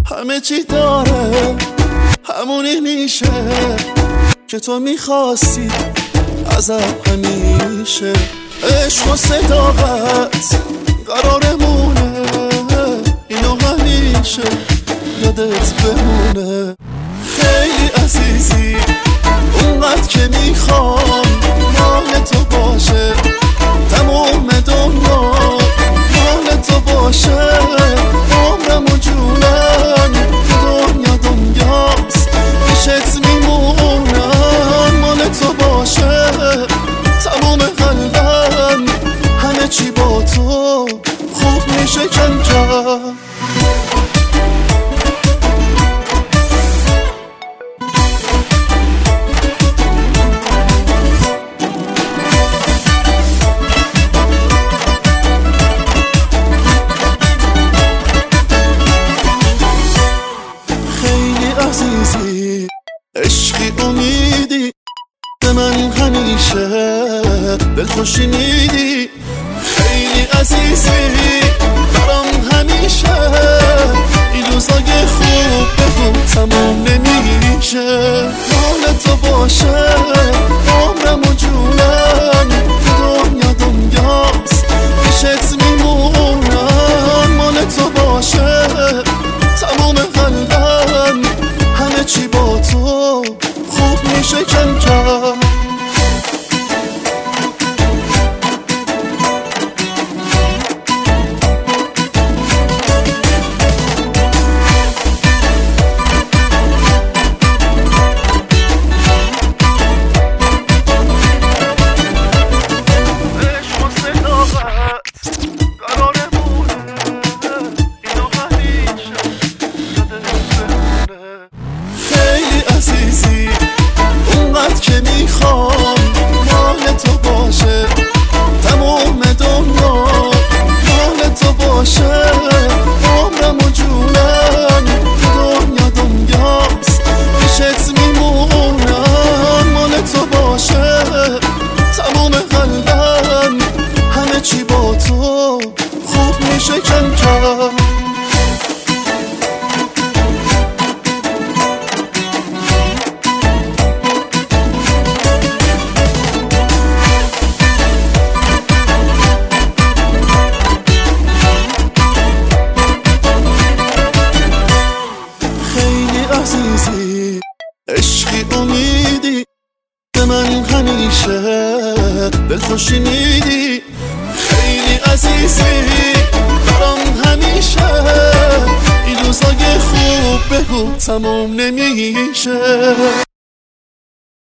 همه چی داره همونی میشه که تو میخواستی ازم همیشه. عشق و صداقت قرارمونه، اینو همیشه یادت بمونه. خیلی عزیزی اونقدر که میخوام مال تو باشه، تمام دنیا مال تو باشه. عمرم و جونم تو دنیاست، پیشت میمونم مال تو باشه. تمام قلبم همه چی با تو خوب میشه کم کم. عزیزی عشقی امیدی به من همیشه دلخوشی میدی. خیلی عزیزی برام همیشه این روزای خوب بگو تموم نمیشه. مال تو باشه عمرم و جونم تو دنیاست، پیشت میمونم مال تو باشه. تمام قلبم همه چی با تو خوب میشه کم کم. عزیزی اونقدر که میخوام مال تو باشه، تمام دنیا مال تو باشه. عمرم و جونم تو دنیاست، پیشت میمونم مال تو باشه. تمام قلبم همه چی با تو خوب میشه کم کم. عزیزی عشقی امیدی به من همیشه دلخوشی میدی. خیلی عزیزی برام همیشه این روزای خوب بگو تموم نمیشه.